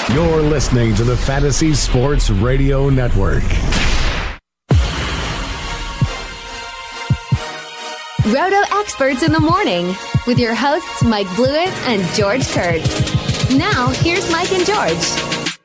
You're listening to the Fantasy Sports Radio Network. Roto Experts in the Morning with your hosts Mike Blewett and George Kurtz. Now, here's Mike and George.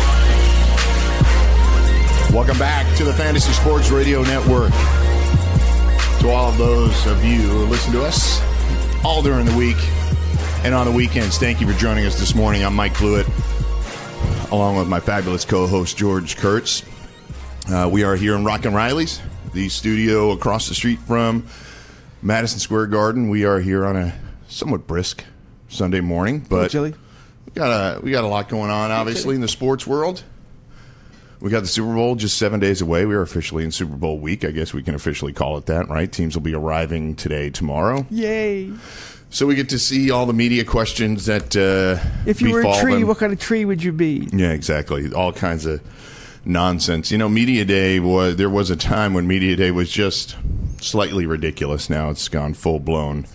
Welcome back to the Fantasy Sports Radio Network. To all of those of you who listen to us all during the week and on the weekends, thank you for joining us this morning. I'm Mike Blewett, along with my fabulous co-host George Kurtz. We are here in Rock and Riley's, the studio across the street from Madison Square Garden. We are here on a somewhat brisk Sunday morning, but chilly. we got a lot going on, obviously, in the sports world. We got the Super Bowl just 7 days away. We are officially in Super Bowl week. I guess we can officially call it that, right? Teams will be arriving today, tomorrow. Yay! So we get to see all the media questions that if you were a tree, them. what kind of tree would you be? Yeah, exactly. All kinds of nonsense. You know, Media Day there was a time when Media Day was just slightly ridiculous. Now it's gone full-blown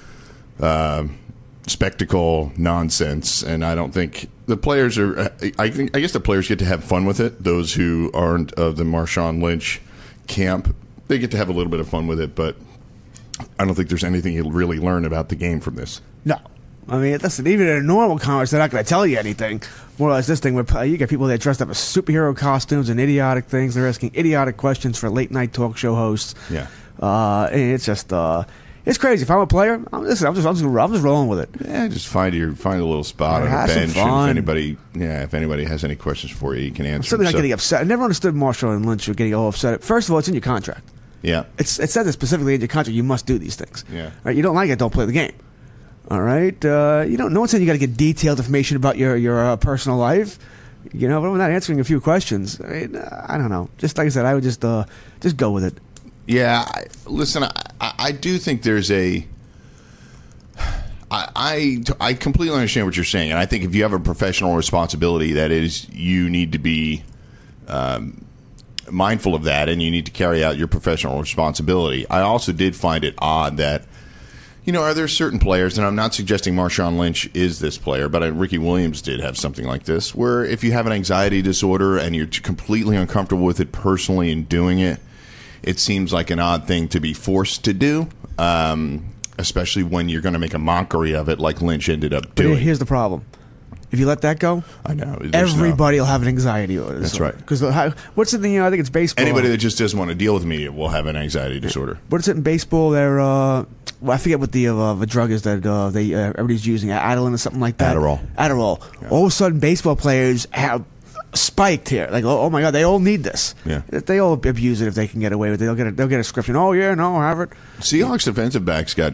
spectacle nonsense, and I don't think the players are. I guess the players get to have fun with it. Those who aren't of the Marshawn Lynch camp, they get to have a little bit of fun with it, but I don't think there's anything you'll really learn about the game from this. No. I mean, listen, even in a normal conference, they're not going to tell you anything. More or less this thing, where you get people that dressed up as superhero costumes and idiotic things. They're asking idiotic questions for late-night talk show hosts. Yeah. And it's just, it's crazy. If I'm a player, I'm just rolling with it. Yeah, just find a little spot on the bench. And if anybody has any questions for you, you can answer. I'm certainly not getting upset. I never understood Marshawn and Lynch getting all upset. First of all, it's in your contract. Yeah. It says it specifically in your contract. You must do these things. Yeah. Right? You don't like it, don't play the game. All right. No one's saying you got to get detailed information about your personal life. You know, but I'm not answering a few questions. I mean, I don't know. Just like I said, I would just go with it. Yeah. Listen, I do think there's I completely understand what you're saying, and I think if you have a professional responsibility, that is, you need to be mindful of that, and you need to carry out your professional responsibility. I also did find it odd that, you know, are there certain players, and I'm not suggesting Marshawn Lynch is this player, but Ricky Williams did have something like this, where if you have an anxiety disorder and you're completely uncomfortable with it personally and doing it, it seems like an odd thing to be forced to do, especially when you're going to make a mockery of it like Lynch ended up doing. But here's the problem. If you let that go, I know everybody will have an anxiety disorder. That's right. Because what's in the? I think it's baseball. Anybody that just doesn't want to deal with media will have an anxiety disorder. What's it in baseball? They're I forget what the drug is that everybody's using. Adderall or something like that. Adderall. Yeah. All of a sudden, baseball players have spiked here. Like, oh my God, they all need this. Yeah. They all abuse it if they can get away with it. They'll get a script. Oh yeah, no, have it. Seahawks defensive backs got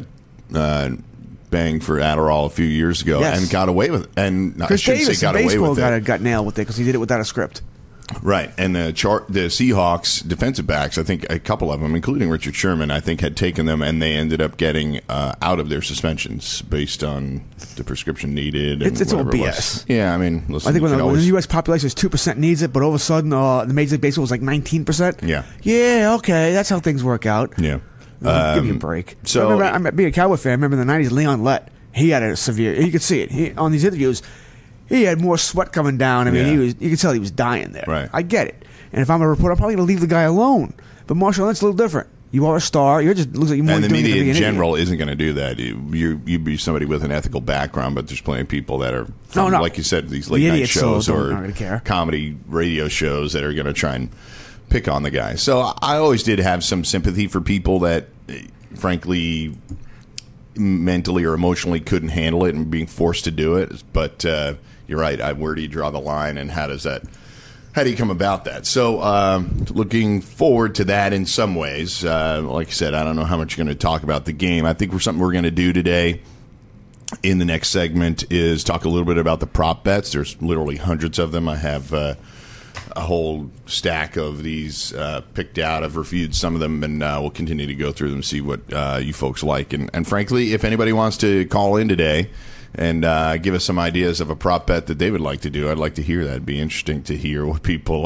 banged for Adderall a few years ago and got away with it. And Chris Davis in baseball got nailed with it because he did it without a script. Right, and the Seahawks defensive backs, I think a couple of them, including Richard Sherman, I think had taken them, and they ended up getting out of their suspensions based on the prescription needed. And it's all BS. Yeah, I mean, listen, I think when the U.S. population is 2% needs it, but all of a sudden the Major League Baseball was like 19%. Yeah. Yeah, okay, that's how things work out. Yeah. Give me a break. So I'm being a Cowboy fan. I remember in the 90s, Leon Lett, he had a severe. You could see it on these interviews. He had more sweat coming down. I mean, you could tell he was dying there. Right. I get it. And if I'm a reporter, I'm probably going to leave the guy alone. But Marshawn Lynch is a little different. You are a star. You're just looks like you're more. And the doing media it to be in an general idiot. isn't going to do that. You'd be somebody with an ethical background, but there's plenty of people that are, from, like you said, these late night shows or comedy radio shows that are going to try and pick on the guy. So I always did have some sympathy for people that, frankly, mentally or emotionally couldn't handle it and being forced to do it. But you're right. Where do you draw the line, and how do you come about that? So looking forward to that in some ways. Like I said, I don't know how much you're going to talk about the game. I think something we're going to do today in the next segment is talk a little bit about the prop bets. There's literally hundreds of them. I have a whole stack of these picked out. I've reviewed some of them, and we'll continue to go through them, see what you folks like. And frankly, if anybody wants to call in today and give us some ideas of a prop bet that they would like to do, I'd like to hear that. It'd be interesting to hear what people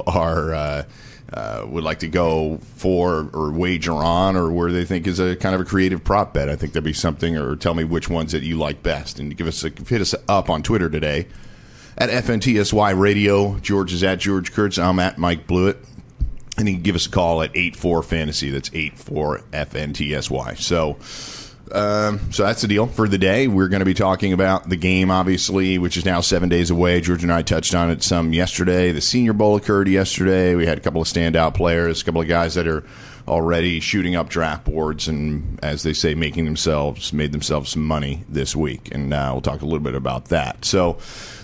would like to go for or wager on, or where they think is a kind of a creative prop bet. I think that'd be something. Or tell me which ones that you like best, and hit us up on Twitter today at FNTSY Radio. George is at George Kurtz. I'm at Mike Blewett. And you can give us a call at 84-FANTASY. That's 84-FNTSY. So that's the deal for the day. We're going to be talking about the game, obviously, which is now 7 days away. George and I touched on it some yesterday. The Senior Bowl occurred yesterday. We had a couple of standout players, a couple of guys that are already shooting up draft boards and, as they say, made themselves some money this week. And we'll talk a little bit about that. So,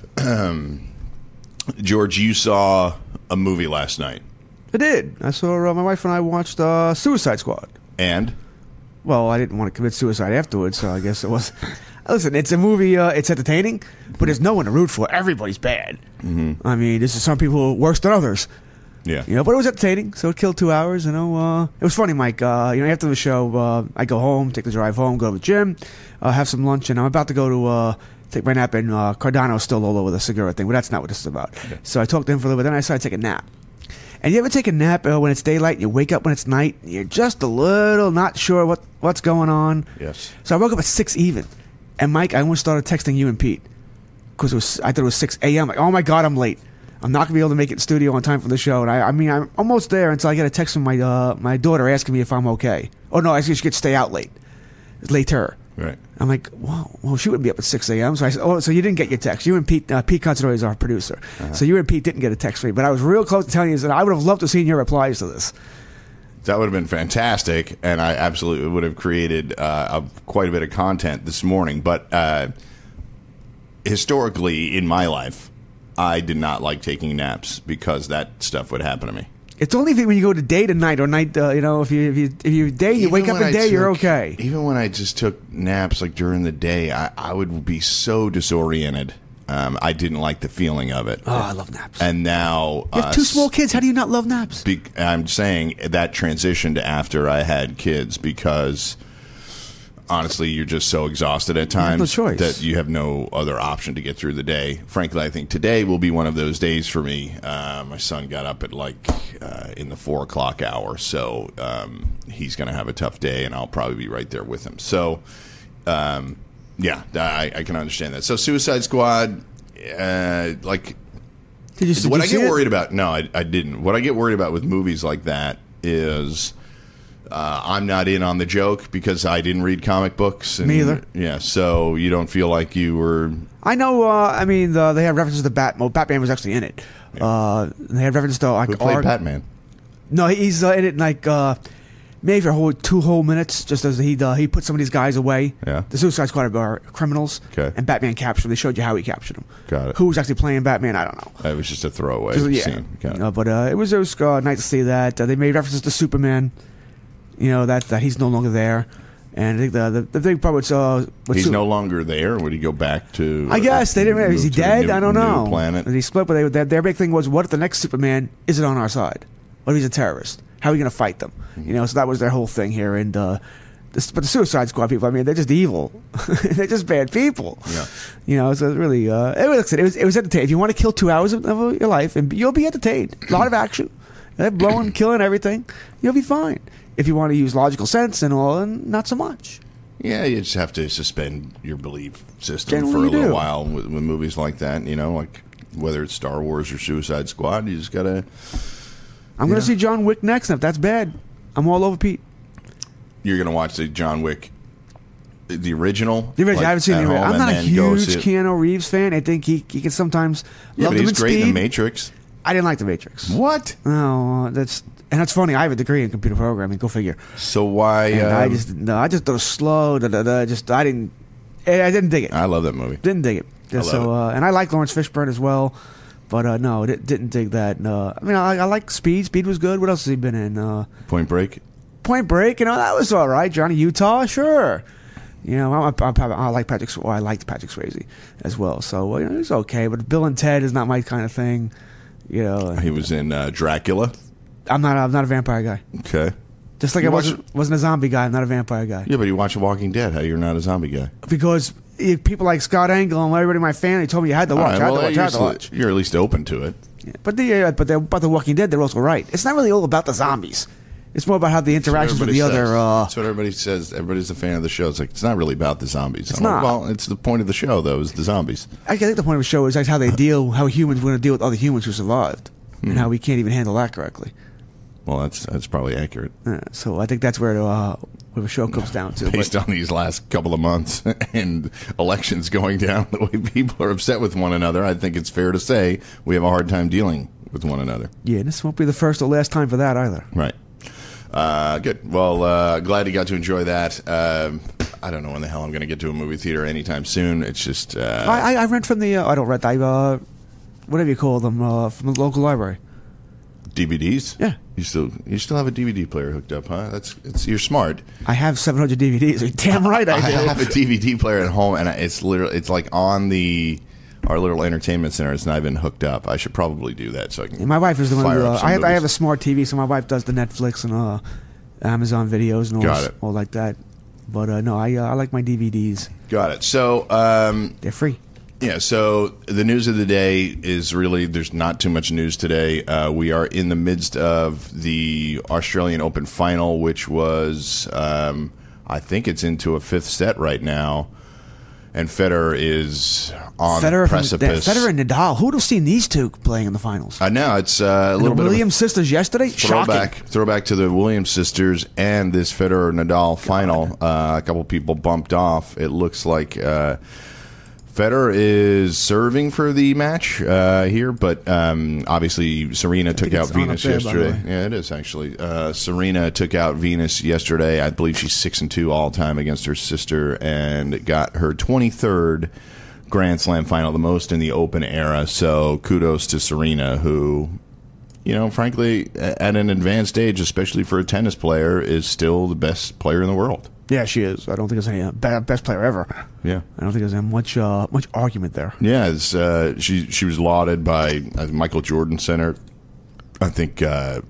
George, you saw a movie last night. I did. I saw my wife and I watched Suicide Squad. And? Well, I didn't want to commit suicide afterwards, so I guess it was. Listen, it's a movie. It's entertaining, but there's no one to root for. Everybody's bad. Mm-hmm. I mean, this is some people worse than others. Yeah. But it was entertaining, so it killed 2 hours. It was funny, Mike. After the show, I go home, take the drive home, go to the gym, have some lunch, and I'm about to go to take my nap. And Cardano's still all over the Segura thing, but that's not what this is about. Okay. So I talked to him for a little bit, then I decided to take a nap. And you ever take a nap when it's daylight and you wake up when it's night and you're just a little not sure what's going on? Yes. So I woke up at 6 even. And Mike, I almost started texting you and Pete because I thought it was 6 a.m. Like, oh my God, I'm late. I'm not going to be able to make it in studio on time for the show. And I'm almost there until I get a text from my daughter asking me if I'm okay. Oh no, I she could stay out late. It's later. Right. I'm like, well, she wouldn't be up at 6 a.m. So I said, so you didn't get your text. You and Pete Considori is our producer. Uh-huh. So you and Pete didn't get a text from me. But I was real close to telling you that I would have loved to have seen your replies to this. That would have been fantastic, and I absolutely would have created quite a bit of content this morning. But historically, in my life, I did not like taking naps because that stuff would happen to me. It's only when you go to day to night or night, if you day, you wake up in day, you're okay. Even when I just took naps like during the day, I would be so disoriented. I didn't like the feeling of it. Oh, I love naps. And now you have two small kids. How do you not love naps? I'm saying that transitioned after I had kids because honestly, you're just so exhausted at times that you have no other option to get through the day. Frankly, I think today will be one of those days for me. My son got up at in the 4 o'clock hour, so he's going to have a tough day, and I'll probably be right there with him. So, yeah, I can understand that. So, Suicide Squad, I get worried about? No, I didn't. What I get worried about with movies like that is I'm not in on the joke because I didn't read comic books. Me either. Yeah, so you don't feel like you were... I know, they have references to Batman. Batman was actually in it. Yeah. They have references to... Who played Batman? No, he's in it maybe for 2 whole minutes, just as he put some of these guys away. Yeah. The Suicide Squad are criminals, okay. And Batman captured them. They showed you how he captured them. Got it. Who was actually playing Batman, I don't know. It was just a throwaway scene. But it was nice to see that. They made references to Superman, that he's no longer there. And I think the big problem with he's no longer there. Would he go back to? I guess they didn't. Is he dead? I don't know. New planet. He split, but their big thing was, what if the next Superman isn't on our side? What if he's a terrorist? How are we going to fight them? Mm-hmm. So that was their whole thing here. And but the Suicide Squad people, they're just evil. They're just bad people. Yeah. So it really it was entertaining. If you want to kill 2 hours of your life, and you'll be entertained. A lot of action, they're blowing, killing everything. You'll be fine. If you want to use logical sense and all, and not so much. Yeah, you just have to suspend your belief system for a little while with movies like that. Like whether it's Star Wars or Suicide Squad, you just gotta. I'm going to see John Wick next, and if that's bad, I'm all over Pete. You're going to watch the John Wick, the original? I haven't seen the original. I'm not a huge Keanu Reeves fan. I think he can sometimes love him in speed. He's great in The Matrix. I didn't like The Matrix. What? No, that's funny. I have a degree in computer programming. Go figure. So why? I just thought it was slow. I didn't dig it. I love that movie. Didn't dig it. And I like Lawrence Fishburne as well. But no, didn't dig that. I like Speed. Speed was good. What else has he been in? Point Break. Point Break. That was all right. Johnny Utah, sure. I like Patrick. I liked Patrick Swayze as well. So it was okay. But Bill and Ted is not my kind of thing. He was in Dracula. I'm not a vampire guy. Okay. Just like I wasn't a zombie guy. I'm not a vampire guy. Yeah, but you watch Walking Dead. How you're not a zombie guy? Because people like Scott Angle and everybody in my family told me you had to watch. I had to watch. You're at least open to it. Yeah, but the Walking Dead, they're also right. It's not really all about the zombies. It's more about how the interactions with the other. That's what everybody says. Everybody's a fan of the show. It's like it's not really about the zombies. It's not. Well, it's the point of the show, though, is the zombies. I think the point of the show is how they how humans are going to deal with other humans who survived, and how we can't even handle that correctly. Well, that's probably accurate. So I think that's where the show comes down to. Based on these last couple of months and elections going down, the way people are upset with one another, I think it's fair to say we have a hard time dealing with one another. Yeah, and this won't be the first or last time for that either. Right. Good. Well, glad you got to enjoy that. I don't know when the hell I'm going to get to a movie theater anytime soon. It's just... I rent from the... I don't rent. Whatever you call them, from the local library. DVDs? Yeah. You still have a DVD player hooked up, huh? You're smart. I have 700 DVDs. You're damn right I do. I have a DVD player at home, and it's like on our little entertainment center. It's not even hooked up. I should probably do that so I can. Yeah, my wife is the one who. I have a smart TV, so my wife does the Netflix and Amazon videos and all like that. But no, I like my DVDs. Got it. So they're free. Yeah. So the news of the day is really there's not too much news today. We are in the midst of the Australian Open final, which was I think it's into a fifth set right now. And Federer is on the precipice. Federer and Nadal. Who would have seen these two playing in the finals? I know. It's a little bit Williams sisters yesterday? Throwback to the Williams sisters and this Federer-Nadal final. A couple people bumped off. It looks like Federer is serving for the match here, but obviously Serena took out Venus yesterday. Yeah, it is actually. Serena took out Venus yesterday. I believe she's 6-2 all time against her sister, and got her 23rd Grand Slam final, the most in the Open era. So kudos to Serena, who, frankly, at an advanced age, especially for a tennis player, is still the best player in the world. Yeah, she is. I don't think there's any best player ever. Yeah, I don't think there's much argument there. Yeah, she was lauded by Michael Jordan Center. I think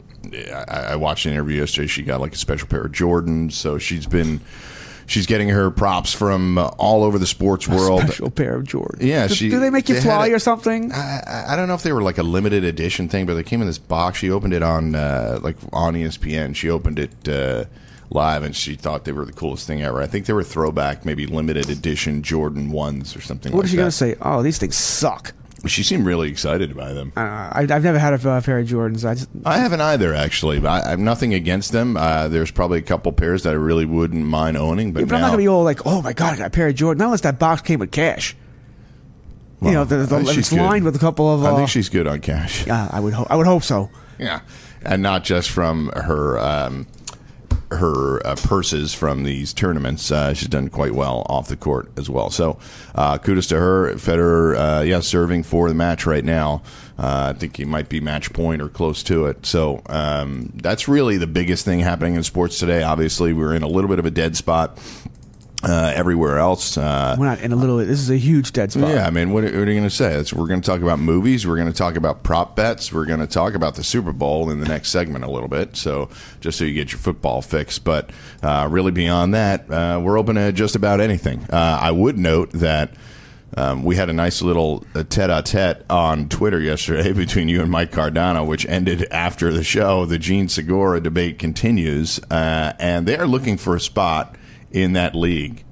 I watched an interview yesterday. She got like a special pair of Jordans, so she's getting her props from all over the sports world. Special pair of Jordans. Yeah, do they make you fly or something? I don't know if they were like a limited edition thing, but they came in this box. She opened it on on ESPN. She opened it live, and she thought they were the coolest thing ever. I think they were throwback, maybe limited edition Jordan 1s or something like that. What is she going to say? Oh, these things suck. She seemed really excited by them. I've never had a pair of Jordans. I haven't either, actually. But I have nothing against them. There's probably a couple pairs that I really wouldn't mind owning. But I'm not going to be all like, oh my God, I got a pair of Jordans. Not unless that box came with cash. Well, it's lined with a couple of... I think she's good on cash. I would hope so. Yeah. And not just from her purses from these tournaments. She's done quite well off the court as well. So kudos to her. Federer, serving for the match right now. I think he might be match point or close to it. So that's really the biggest thing happening in sports today. Obviously, we're in a little bit of a dead spot everywhere else. We're not in a little. This is a huge dead spot. Yeah, I mean, what are you going to say? We're going to talk about movies. We're going to talk about prop bets. We're going to talk about the Super Bowl in the next segment a little bit. So just so you get your football fix. But really beyond that, we're open to just about anything. I would note that we had a nice little tete-a-tete on Twitter yesterday between you and Mike Cardano, which ended after the show. The Gene Segura debate continues, and they are looking for a spot in that league.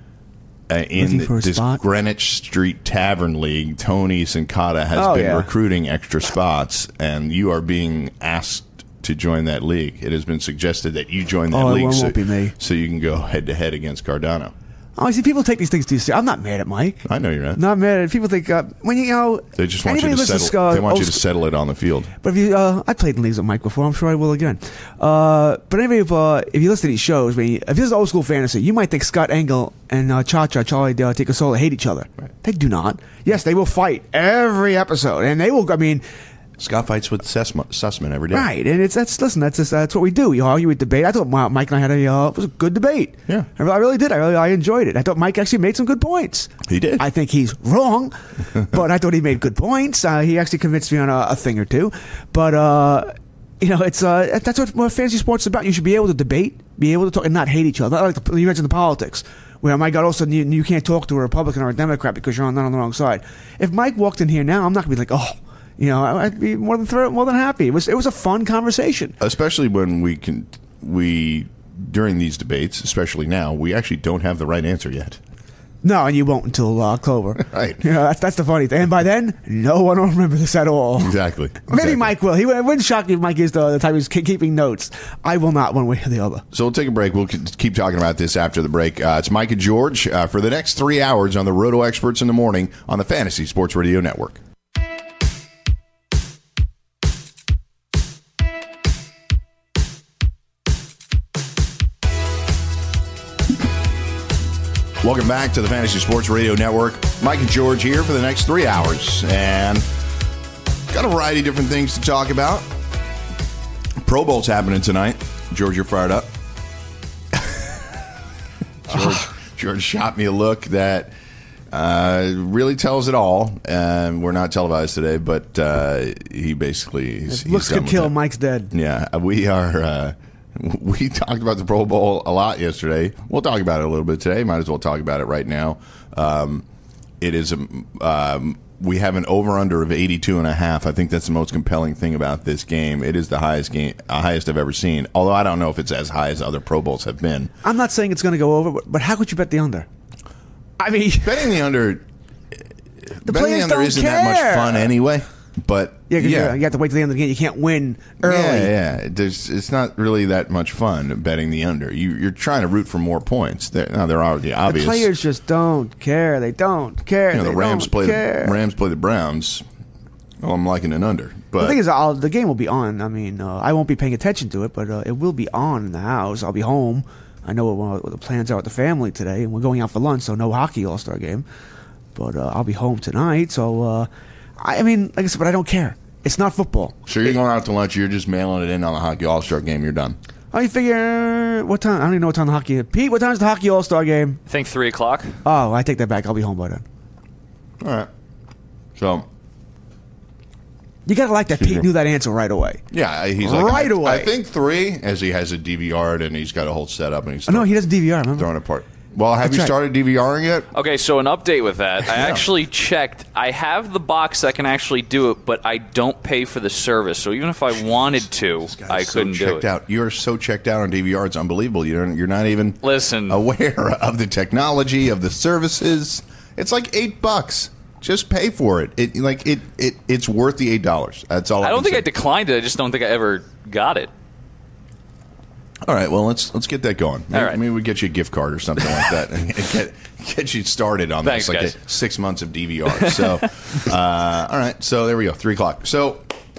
In this Greenwich Street Tavern League, Tony Sincata has been recruiting extra spots, and you are being asked to join that league. It has been suggested that you join that league so you can go head-to-head against Cardano. Oh, see, people take these things too seriously. I'm not mad at Mike. I know you're not mad at people. Think when they just want you to settle. They want you to settle it on the field. But if you, I played in leagues with Mike before. I'm sure I will again. But anyway, if you listen to these shows, if this is old school fantasy, you might think Scott Engel and Charlie Ticasola hate each other. Right. They do not. Yes, they will fight every episode, and they will. I mean. Scott fights with Sussman every day. Right, and that's what we do. We argue, we debate. I thought Mike and I had it was a good debate. Yeah, I really did. I enjoyed it. I thought Mike actually made some good points. He did. I think he's wrong, but I thought he made good points. He actually convinced me on a thing or two. But it's that's what fantasy sports is about. You should be able to debate, be able to talk, and not hate each other. Not like you mentioned the politics. Where, my God, all of a sudden you can't talk to a Republican or a Democrat because you're not on the wrong side. If Mike walked in here now, I'm not going to be like, I'd be more than happy. It was a fun conversation, especially when we can during these debates, especially now, we actually don't have the right answer yet. No, and you won't until October. Right. That's the funny thing. And by then, no one will remember this at all. Exactly. Maybe Mike will. It wouldn't shock me if Mike is the type who's keeping notes. I will not, one way or the other. So we'll take a break. We'll keep talking about this after the break. It's Mike and George for the next 3 hours on the Roto Experts in the Morning on the Fantasy Sports Radio Network. Welcome back to the Fantasy Sports Radio Network. Mike and George here for the next 3 hours. And got a variety of different things to talk about. Pro Bowl's happening tonight. George, you're fired up. George shot me a look that really tells it all. And we're not televised today, but he basically... looks could kill. Mike's dead. Yeah, we are... We talked about the Pro Bowl a lot yesterday. We'll talk about it a little bit today. Might as well talk about it right now. It is we have an over-under of 82.5. I think that's the most compelling thing about this game. It is the highest I've ever seen. Although I don't know if it's as high as other Pro Bowls have been. I'm not saying it's going to go over, but how could you bet the under? I mean, betting the under. The players don't isn't care. That much fun anyway. But you have to wait till the end of the game. You can't win early. Yeah. It's not really that much fun betting the under. You're trying to root for more points. They're already obvious. The players just don't care. They don't care. The Rams play the Browns. Well, I'm liking an under. But the thing is, the game will be on. I mean, I won't be paying attention to it, but it will be on in the house. I'll be home. I know what the plans are with the family today, and we're going out for lunch, so no hockey All-Star game. But I'll be home tonight, so... I mean, like I said, but I don't care. It's not football. So you're going out to lunch, you're just mailing it in on the Hockey All-Star game, you're done. Oh, you figure, what time? I don't even know what time the hockey is. Pete, what time is the Hockey All-Star game? I think 3 o'clock. Oh, I take that back. I'll be home by then. All right. So. You got to like that Pete knew that answer right away. Yeah, he's like, right away. I think 3, as he has a DVR and he's got a whole setup. And he's no, he doesn't DVR, remember? Throwing it apart. Well, have you started DVRing yet? Okay, so an update with that. I actually checked. I have the box that can actually do it, but I don't pay for the service. So even if I wanted to, I couldn't do it. Out. You're so checked out on DVR, it's unbelievable. You're not even aware of the technology, of the services. It's like $8. Just pay for it. It's worth the $8. That's all. I don't think I declined it. I just don't think I ever got it. All right, well, let's get that going. Maybe we get you a gift card or something like that and get you started on Thanks, this, guys. 6 months of DVR. So, all right, so there we go, 3 o'clock. So,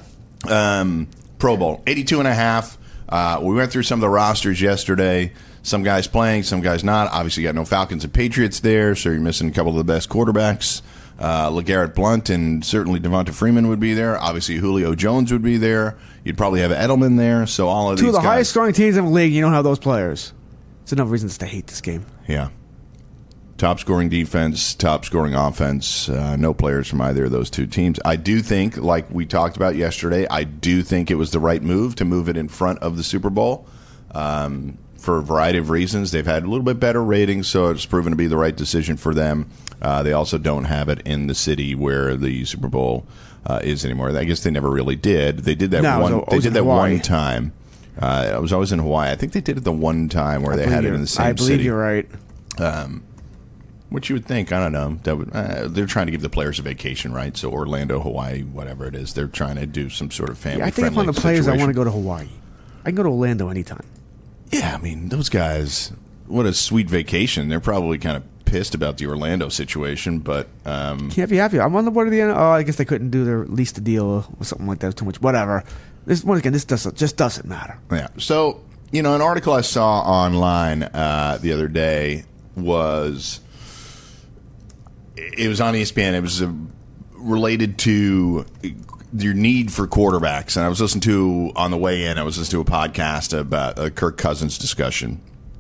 Pro Bowl, 82.5. We went through some of the rosters yesterday. Some guys playing, some guys not. Obviously, you got no Falcons and Patriots there, so you're missing a couple of the best quarterbacks. LeGarrette Blount and certainly Devonta Freeman would be there. Obviously, Julio Jones would be there. You'd probably have Edelman there. So all of two these of the guys, highest scoring teams in the league. You don't have those players. It's enough reasons to hate this game. Yeah. Top scoring defense, top scoring offense. No players from either of those two teams. I do think, like we talked about yesterday, I do think it was the right move to move it in front of the Super Bowl. For a variety of reasons. They've had a little bit better ratings, so it's proven to be the right decision for them. They also don't have it in the city where the Super Bowl is anymore. I guess they never really did. They did that one time. It was always in Hawaii. I think they did it the one time where they had it in the same city. I believe you're right. What you would think, I don't know. They're trying to give the players a vacation, right? So Orlando, Hawaii, whatever it is, they're trying to do some sort of family-friendly situation. I think if I'm the players, I want to go to Hawaii. I can go to Orlando anytime. Yeah, I mean, those guys, what a sweet vacation. They're probably kind of pissed about the Orlando situation, but... Can't be happy. I'm on the board of the end. Oh, I guess they couldn't do their lease the deal or something like that. Too much. Whatever. This doesn't matter. Yeah. So, an article I saw online the other day was... It was on ESPN. It was related to... your need for quarterbacks. And I was listening to, on the way in, I was listening to a podcast about a Kirk Cousins discussion.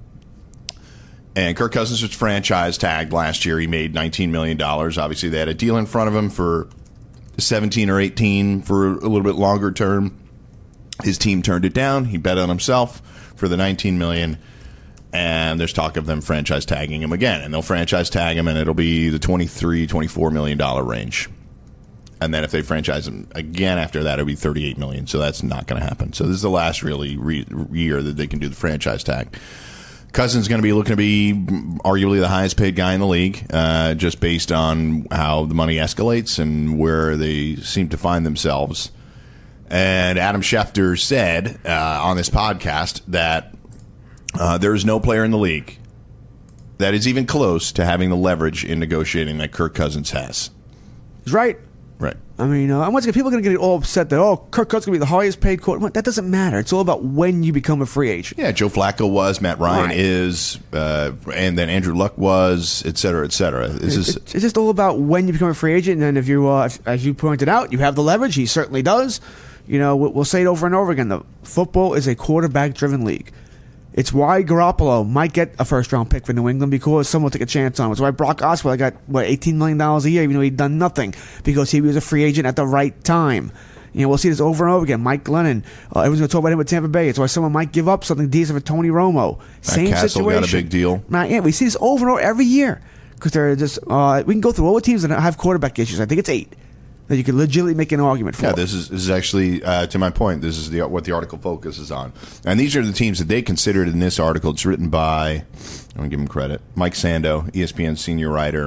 And Kirk Cousins was franchise tagged last year. He made $19 million. Obviously, they had a deal in front of him for 17 or 18 for a little bit longer term. His team turned it down. He bet on himself for the $19 million. And there's talk of them franchise tagging him again. And they'll franchise tag him, and it'll be the $23, $24 million range. And then if they franchise him again after that, it'll be $38 million. So that's not going to happen. So this is the last really year that they can do the franchise tag. Cousins is going to be looking to be arguably the highest paid guy in the league, just based on how the money escalates and where they seem to find themselves. And Adam Schefter said on this podcast that there is no player in the league that is even close to having the leverage in negotiating that Kirk Cousins has. He's right. Right. I mean, once again, people are going to get all upset that, Kirk Cousins is going to be the highest paid quarterback. That doesn't matter. It's all about when you become a free agent. Yeah, Joe Flacco was, Matt Ryan is, and then Andrew Luck was, et cetera, et cetera. It's just all about when you become a free agent. And then if you, as you pointed out, you have the leverage. He certainly does. We'll say it over and over again. The football is a quarterback-driven league. It's why Garoppolo might get a first-round pick for New England because someone will take a chance on him. It's why Brock Osweiler got, $18 million a year, even though he'd done nothing, because he was a free agent at the right time. We'll see this over and over again. Mike Glennon, everyone's going to talk about him with Tampa Bay. It's why someone might give up something decent for Tony Romo. Same Castle situation. Got a big deal. Yeah, we see this over and over every year because they're just. We can go through all the teams that have quarterback issues. I think it's 8 that you could legitimately make an argument for. Yeah, this is actually, to my point, this is what the article focuses on. And these are the teams that they considered in this article. It's written by, I'm going to give him credit, Mike Sando, ESPN senior writer.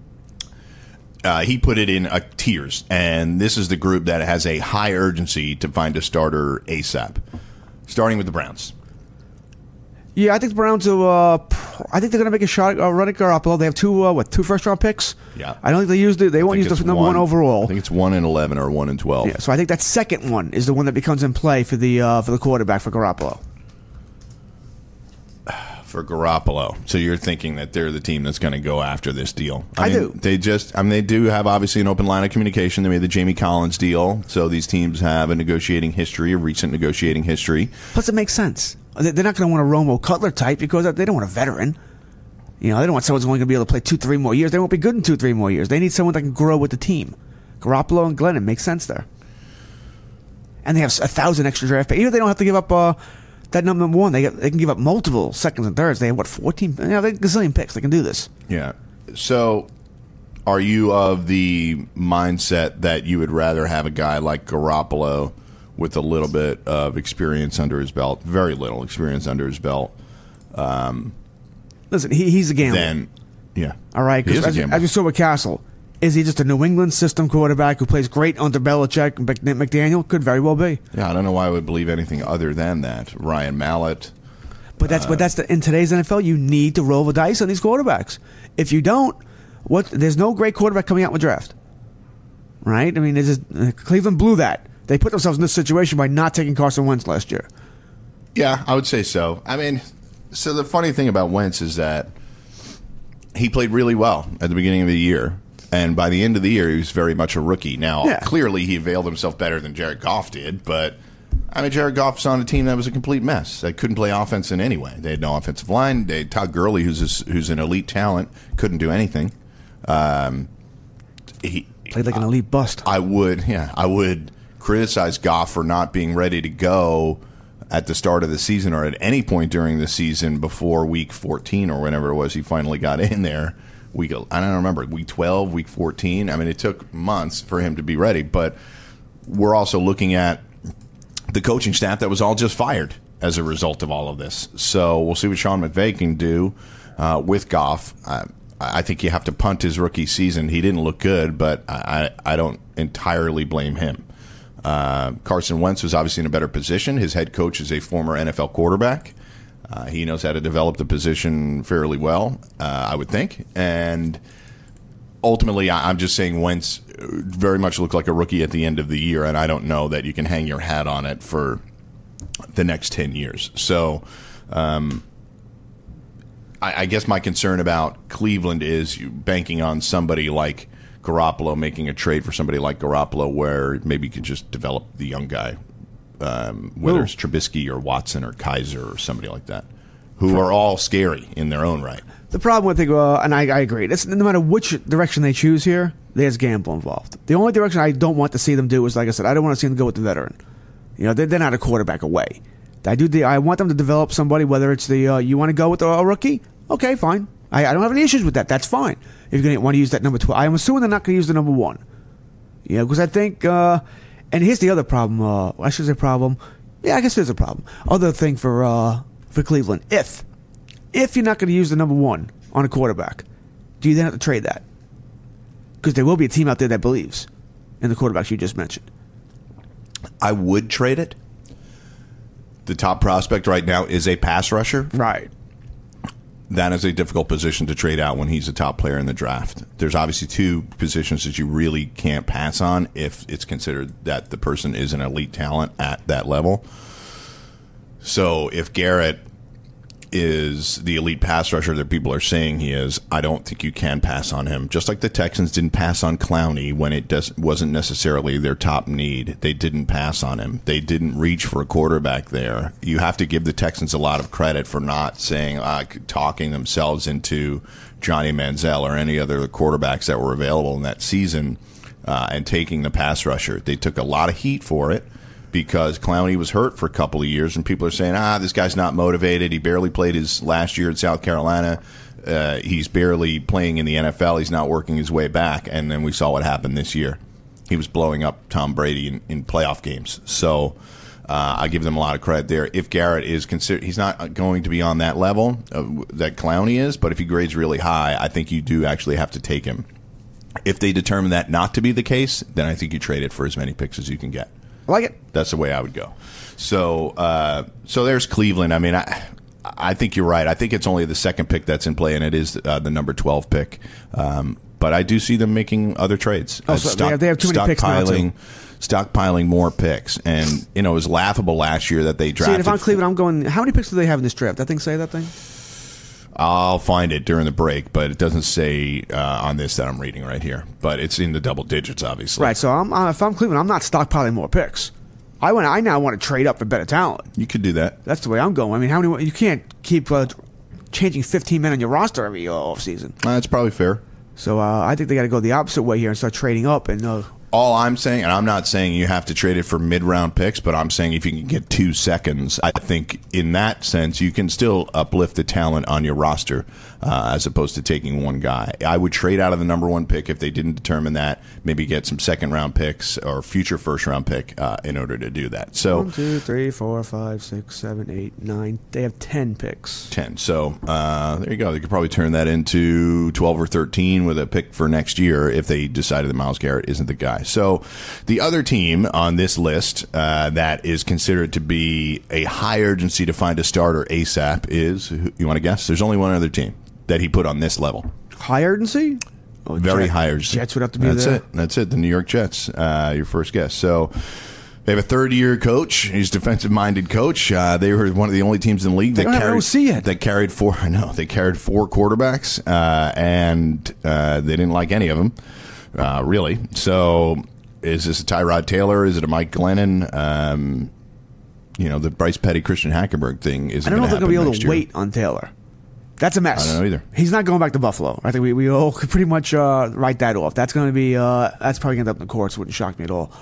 He put it in tiers, and this is the group that has a high urgency to find a starter ASAP, starting with the Browns. Yeah, I think the Browns will. I think they're going to make a shot at running Garoppolo. They have two first-round picks. Yeah, I don't think they used it. They won't use the number 1 overall. I think it's 1 in 11 or 1 in 12. Yeah, so I think that second one is the one that becomes in play for the quarterback for Garoppolo. For Garoppolo, so you're thinking that they're the team that's going to go after this deal? I do. They do have obviously an open line of communication. They made the Jamie Collins deal, so these teams have a recent negotiating history. Plus, it makes sense. They're not going to want a Romo Cutler type because they don't want a veteran. They don't want someone who's only going to be able to play 2-3 more years. They won't be good in 2-3 more years. They need someone that can grow with the team. Garoppolo and Glennon makes sense there. And they have 1,000 extra draft picks. Even if they don't have to give up that number 1, they can give up multiple seconds and thirds. They have 14? They have a gazillion picks. They can do this. Yeah. So, are you of the mindset that you would rather have a guy like Garoppolo with a little bit of experience under his belt, very little experience under his belt? Listen, he's a gambler. Yeah. All right, because as you saw with Castle, is he just a New England system quarterback who plays great under Belichick and McDaniel? Could very well be. Yeah, I don't know why I would believe anything other than that. Ryan Mallett. But in today's NFL, you need to roll the dice on these quarterbacks. If you don't, there's no great quarterback coming out in the draft. Right? I mean, Cleveland blew that. They put themselves in this situation by not taking Carson Wentz last year. Yeah, I would say so. I mean, so the funny thing about Wentz is that he played really well at the beginning of the year, and by the end of the year, he was very much a rookie. Now, Clearly, he availed himself better than Jared Goff did, but I mean, Jared Goff's on a team that was a complete mess. They couldn't play offense in any way. They had no offensive line. They had Todd Gurley, who's an elite talent, couldn't do anything. He played like an elite bust. I would criticize Goff for not being ready to go at the start of the season or at any point during the season before week 14 or whenever it was he finally got in there. I don't remember, week 12, week 14. I mean, it took months for him to be ready, but we're also looking at the coaching staff that was all just fired as a result of all of this. So we'll see what Sean McVay can do with Goff. I think you have to punt his rookie season. He didn't look good, but I don't entirely blame him. Carson Wentz was obviously in a better position. His head coach is a former NFL quarterback. He knows how to develop the position fairly well, I would think. And ultimately, I'm just saying Wentz very much looked like a rookie at the end of the year, and I don't know that you can hang your hat on it for the next 10 years. So I guess my concern about Cleveland is you banking on somebody like Garoppolo, making a trade for somebody like Garoppolo where maybe you could just develop the young guy, whether it's Trubisky or Watson or Kaiser or somebody like that, who are all scary in their own right. The problem with it, and I agree, no matter which direction they choose here, there's gamble involved. The only direction I don't want to see them do is, like I said, I don't want to see them go with the veteran. They're not a quarterback away. I want them to develop somebody, whether it's you want to go with a rookie, okay, fine. I don't have any issues with that. That's fine. If you're going to want to use that number 12, I'm assuming they're not going to use the number 1. Yeah, because I think, and here's the other problem. I should say problem. Yeah, I guess there's a problem. Other thing for Cleveland, if you're not going to use the number one on a quarterback, do you then have to trade that? Because there will be a team out there that believes in the quarterbacks you just mentioned. I would trade it. The top prospect right now is a pass rusher. Right. That is a difficult position to trade out when he's a top player in the draft. There's obviously two positions that you really can't pass on if it's considered that the person is an elite talent at that level. So if Garrett is the elite pass rusher that people are saying he is, I don't think you can pass on him. Just like the Texans didn't pass on Clowney when it wasn't necessarily their top need. They didn't pass on him. They didn't reach for a quarterback there. You have to give the Texans a lot of credit for not saying, talking themselves into Johnny Manziel or any other quarterbacks that were available in that season and taking the pass rusher. They took a lot of heat for it, because Clowney was hurt for a couple of years, and people are saying, this guy's not motivated. He barely played his last year at South Carolina. He's barely playing in the NFL. He's not working his way back. And then we saw what happened this year. He was blowing up Tom Brady in playoff games. So I give them a lot of credit there. If Garrett is considered, he's not going to be on that level that Clowney is, but if he grades really high, I think you do actually have to take him. If they determine that not to be the case, then I think you trade it for as many picks as you can get. I like it. That's the way I would go. So there's Cleveland. I mean, I think you're right. I think it's only the second pick that's in play, and it is the number 12 pick. But I do see them making other trades. They have too many picks now, too. Stockpiling more picks. And, it was laughable last year that they drafted. See, if I'm Cleveland, I'm going, how many picks do they have in this draft? That thing say that thing? I'll find it during the break, but it doesn't say on this that I'm reading right here. But it's in the double digits, obviously. Right, so if I'm Cleveland, I'm not stockpiling more picks. I now want to trade up for better talent. You could do that. That's the way I'm going. I mean, you can't keep changing 15 men on your roster every offseason. That's probably fair. So I think they got to go the opposite way here and start trading up. And all I'm saying, and I'm not saying you have to trade it for mid-round picks, but I'm saying if you can get 2 seconds, I think in that sense you can still uplift the talent on your roster as opposed to taking one guy. I would trade out of the number 1 pick if they didn't determine that, maybe get some second-round picks or future first-round pick in order to do that. So 1, 2, 3, 4, 5, 6, 7, 8, 9. They have 10 picks. 10. So there you go. They could probably turn that into 12 or 13 with a pick for next year if they decided that Myles Garrett isn't the guy. So the other team on this list that is considered to be a high urgency to find a starter ASAP is, you want to guess? There's only one other team that he put on this level. High urgency? Very high urgency. Jets would have to be there. That's it. The New York Jets, your first guess. So they have a third-year coach. He's a defensive-minded coach. They were one of the only teams in the league that carried 4. I know they carried 4 quarterbacks, and they didn't like any of them. Really. So is this a Tyrod Taylor? Is it a Mike Glennon? The Bryce Petty, Christian Hackenberg thing isn't going to happen next year. I don't know if they're going to be able to wait on Taylor. That's a mess. I don't know either. He's not going back to Buffalo. I think we all could pretty much write that off. That's going to be that's probably going to end up in the courts. Wouldn't shock me at all.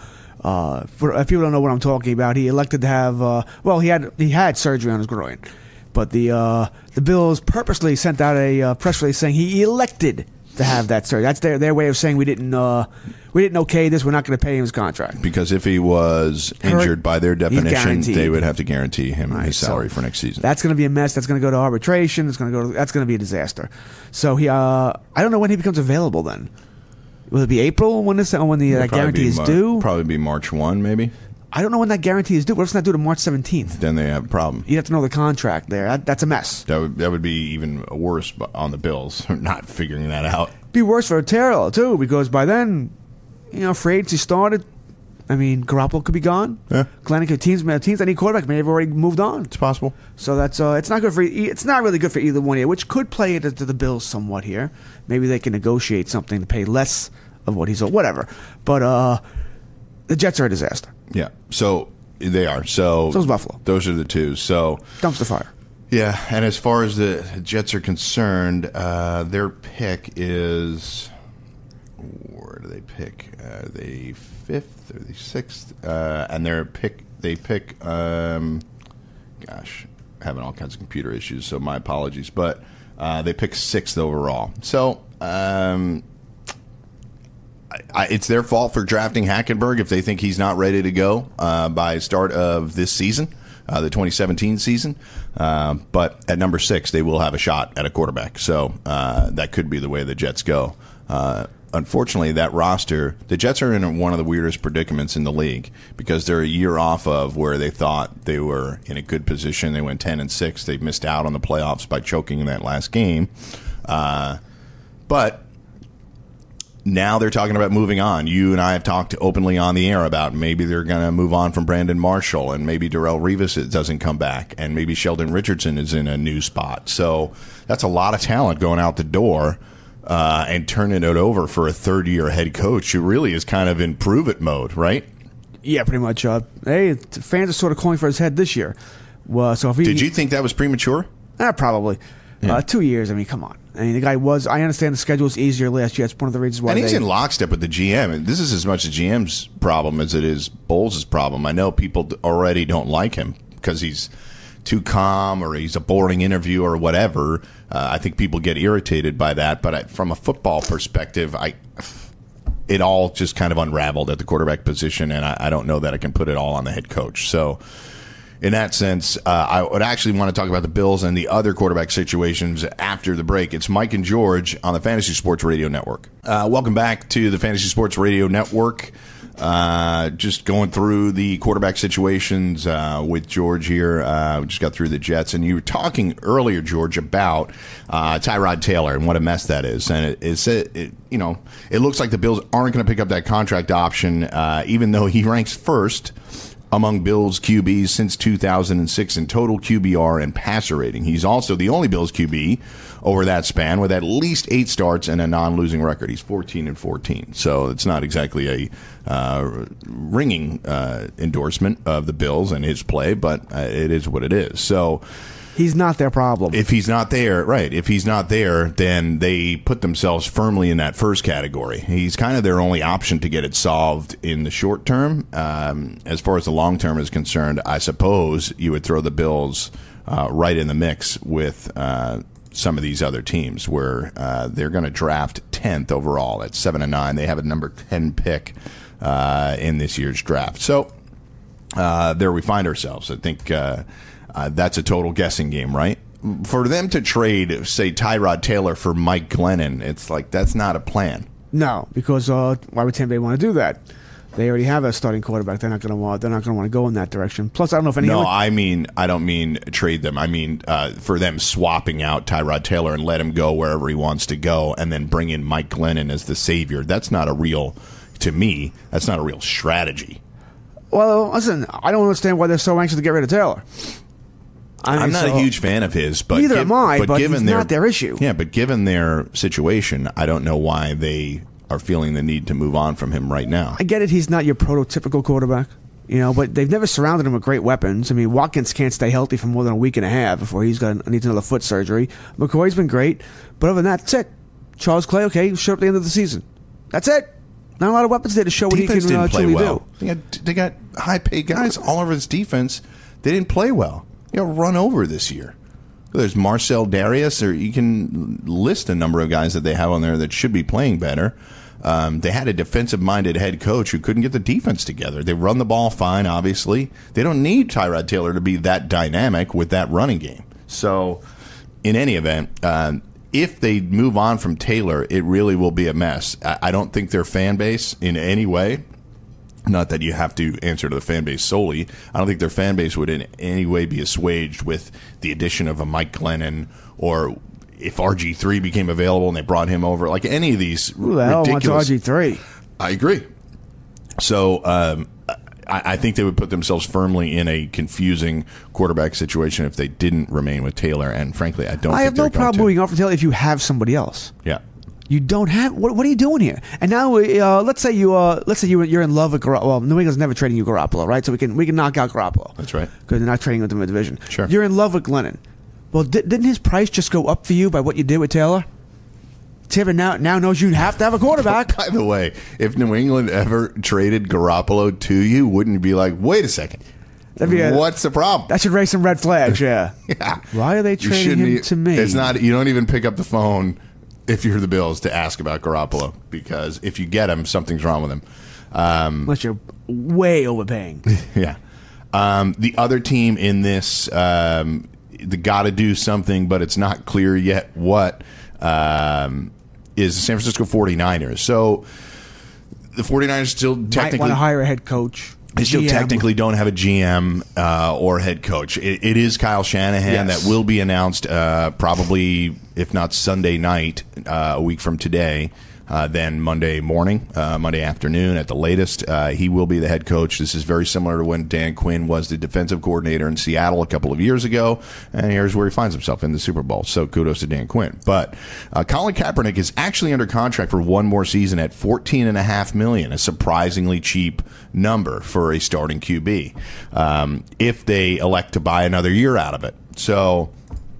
If people don't know what I'm talking about, he elected to have he had surgery on his groin, but the Bills purposely sent out a press release saying he elected to have that surgery. That's their way of saying we didn't okay this. We're not going to pay him his contract. Because if he was injured by their definition, they would have to guarantee him his salary for next season. That's going to be a mess. That's going to go to arbitration. That's going to be a disaster. So I don't know when he becomes available. Then will it be April when the guarantee is due? Probably be March 1, maybe. I don't know when that guarantee is due. What if it's not due to March 17th? Then they have a problem. You have to know the contract there. That's a mess. That would be even worse on the Bills, not figuring that out. Be worse for Terrell, too, because by then, free agency started. I mean, Garoppolo could be gone. Yeah. Teams that need quarterback may have already moved on. It's possible. So that's it's not good for. It's not really good for either one here, which could play into the Bills somewhat here. Maybe they can negotiate something to pay less of what he's owed, whatever. But the Jets are a disaster. Yeah, so they are. So is Buffalo. Those are the two. So dumpster fire. Yeah, and as far as the Jets are concerned, their pick is, where do they pick? The 5th or the 6th? And they pick. Having all kinds of computer issues, so my apologies. But they pick 6th overall. So it's their fault for drafting Hackenberg if they think he's not ready to go by start of this season, the 2017 season. But at number 6, they will have a shot at a quarterback. So that could be the way the Jets go. Unfortunately, that roster, the Jets are in one of the weirdest predicaments in the league because they're a year off of where they thought they were in a good position. They went 10-6. They missed out on the playoffs by choking in that last game. But now they're talking about moving on. You and I have talked openly on the air about maybe they're going to move on from Brandon Marshall, and maybe Darrelle Revis doesn't come back, and maybe Sheldon Richardson is in a new spot. So that's a lot of talent going out the door. And turning it over for a third-year head coach who really is kind of in prove-it mode, right? Yeah, pretty much. Hey, fans are sort of calling for his head this year. Well, so if did you think that was premature? Probably. Yeah. 2 years. I mean, come on. I mean, the guy was. I understand the schedule was easier last year. That's one of the reasons why. And he's in lockstep with the GM. And this is as much the GM's problem as it is Bowles' problem. I know people already don't like him because he's too calm or he's a boring interview or whatever. I think people get irritated by that. But from a football perspective, it all just kind of unraveled at the quarterback position, and I don't know that I can put it all on the head coach. So in that sense, I would actually want to talk about the Bills and the other quarterback situations after the break. It's Mike and George on the Fantasy Sports Radio Network. Welcome back to the Fantasy Sports Radio Network. Just going through the quarterback situations with George here. We just got through the Jets, and you were talking earlier, George, about Tyrod Taylor and what a mess that is. And it looks like the Bills aren't going to pick up that contract option, even though he ranks first among Bills QBs since 2006 in total QBR and passer rating. He's also the only Bills QB over that span with at least 8 starts and a non-losing record. He's 14-14, so it's not exactly a ringing endorsement of the Bills and his play, but it is what it is. So he's not their problem. If he's not there, right, if he's not there, then they put themselves firmly in that first category. He's kind of their only option to get it solved in the short term. As far as the long term is concerned, I suppose you would throw the Bills right in the mix with some of these other teams where they're going to draft 10th overall at 7-9. They have a number 10 pick in this year's draft. So there we find ourselves. I think that's a total guessing game, right? For them to trade, say, Tyrod Taylor for Mike Glennon, it's like that's not a plan. No, because why would Tampa Bay want to do that? They already have a starting quarterback. They're not going to want to go in that direction. Plus, I don't know if any. No, I don't mean trade them. I mean for them swapping out Tyrod Taylor and let him go wherever he wants to go, and then bring in Mike Glennon as the savior. That's not a real, to me. That's not a real strategy. Well, listen, I don't understand why they're so anxious to get rid of Taylor. I'm not a huge fan of his, but neither am I. But given it's not their issue. Yeah, but given their situation, I don't know why they are feeling the need to move on from him right now. I get it. He's not your prototypical quarterback, but they've never surrounded him with great weapons. I mean, Watkins can't stay healthy for more than a week and a half before needs another foot surgery. McCoy's been great, but other than that, that's it. Charles Clay, okay, showed up at the end of the season. That's it. Not a lot of weapons there to show what he can truly do. They got high-paid guys all over his defense. They didn't play well. They got run over this year. There's Marcel Darius, or you can list a number of guys that they have on there that should be playing better. They had a defensive-minded head coach who couldn't get the defense together. They run the ball fine, obviously. They don't need Tyrod Taylor to be that dynamic with that running game. So, in any event, if they move on from Taylor, it really will be a mess. I don't think their fan base in any way, not that you have to answer to the fan base solely, I don't think their fan base would in any way be assuaged with the addition of a Mike Glennon, or if RG3 became available and they brought him over, like any of these Who the hell wants RG3? I agree. So I think they would put themselves firmly in a confusing quarterback situation if they didn't remain with Taylor. And frankly, I have no problem moving off from Taylor if you have somebody else. Yeah. You don't have. What are you doing here? And now, let's say you're in love with Garoppolo. Well, New England's never trading you Garoppolo, right? So we can knock out Garoppolo. That's right. Because they're not trading with him in the division. Sure. You're in love with Glennon. Well, didn't his price just go up for you by what you did with Taylor? Taylor now knows you have to have a quarterback. By the way, if New England ever traded Garoppolo to you, wouldn't you be like, wait a second? What's the problem? That should raise some red flags. Yeah. Yeah. Why are they trading him to me? It's not. You don't even pick up the phone if you're the Bills, to ask about Garoppolo, because if you get him, something's wrong with him. Unless you're way overpaying. Yeah. The other team in this, they got to do something, but it's not clear yet what, is the San Francisco 49ers. So the 49ers still technically want to hire a head coach. They still technically don't have a GM or head coach. It is Kyle Shanahan that will be announced probably, if not Sunday night, a week from today. Then Monday morning, Monday afternoon at the latest, he will be the head coach. This is very similar to when Dan Quinn was the defensive coordinator in Seattle a couple of years ago, and here's where he finds himself in the Super Bowl. So kudos to Dan Quinn. But Colin Kaepernick is actually under contract for one more season at $14.5 million, a surprisingly cheap number for a starting QB, if they elect to buy another year out of it. So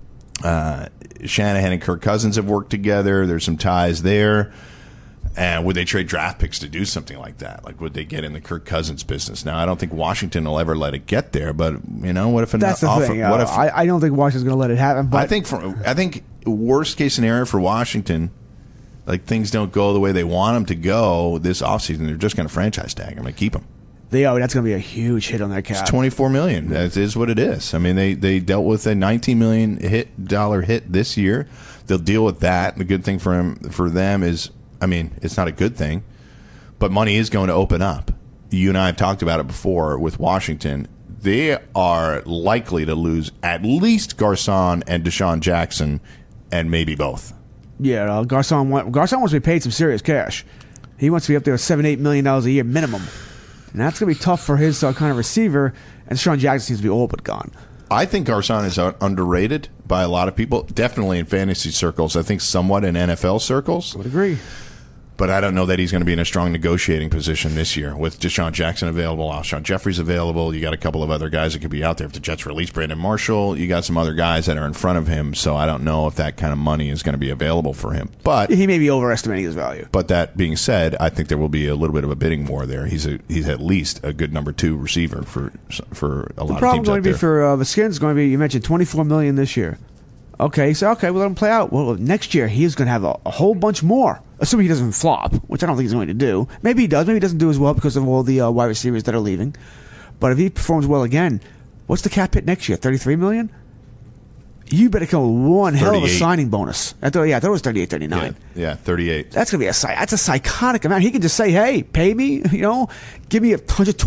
Shanahan and Kirk Cousins have worked together. There's some ties there. And would they trade draft picks to do something like that? Like, would they get in the Kirk Cousins business? Now, I don't think Washington will ever let it get there. But what if that's the thing? What if I don't think Washington's going to let it happen. But I think worst case scenario for Washington, like things don't go the way they want them to go this offseason, they're just going to franchise tag him and keep him. That's going to be a huge hit on their cap. It's $24 million. That is what it is. I mean, they dealt with a $19 million hit this year. They'll deal with that. The good thing for them is, I mean, it's not a good thing, but money is going to open up. You and I have talked about it before with Washington. They are likely to lose at least Garcon and Deshaun Jackson, and maybe both. Yeah, Garcon wants to be paid some serious cash. He wants to be up there with $7-8 million a year minimum. And that's going to be tough for his kind of receiver. And Deshaun Jackson seems to be all but gone. I think Garcon is underrated by a lot of people. Definitely in fantasy circles. I think somewhat in NFL circles. I would agree. But I don't know that he's going to be in a strong negotiating position this year with Deshaun Jackson available, Alshon Jeffrey's available. You got a couple of other guys that could be out there. If the Jets release Brandon Marshall, you got some other guys that are in front of him. So I don't know if that kind of money is going to be available for him. But he may be overestimating his value. But that being said, I think there will be a little bit of a bidding war there. He's at least a good number 2 receiver for a lot of teams out there. The problem going to be for the Skins going to be, you mentioned $24 million this year. Okay, we'll let him play out. Well, next year he's going to have a whole bunch more, assuming he doesn't flop, which I don't think he's going to do. Maybe he does. Maybe he doesn't do as well because of all the wide receivers that are leaving. But if he performs well again, what's the cap hit next year? $33 million? You better come with one 38. Hell of a signing bonus. I thought it was 38, 39. Yeah, 38. That's going to be that's a psychotic amount. He can just say, hey, pay me, give me a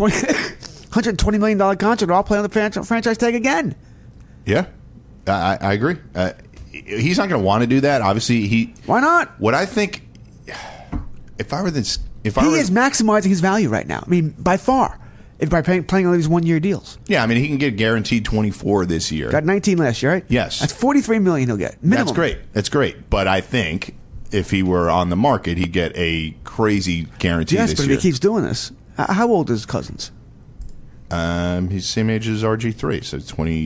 $120 million contract, or I'll play on the franchise tag again. Yeah. I agree. He's not going to want to do that. Obviously, Why not? What I think, if I were this, he is maximizing his value right now. I mean, by far, by playing all these 1-year deals. Yeah, I mean, he can get guaranteed 24 this year. Got 19 last year, right? Yes, that's $43 million he'll get minimum. That's great. But I think if he were on the market, he'd get a crazy guarantee. Yes, this but year. if he keeps doing this, how old is Cousins? He's the same age as RG3, so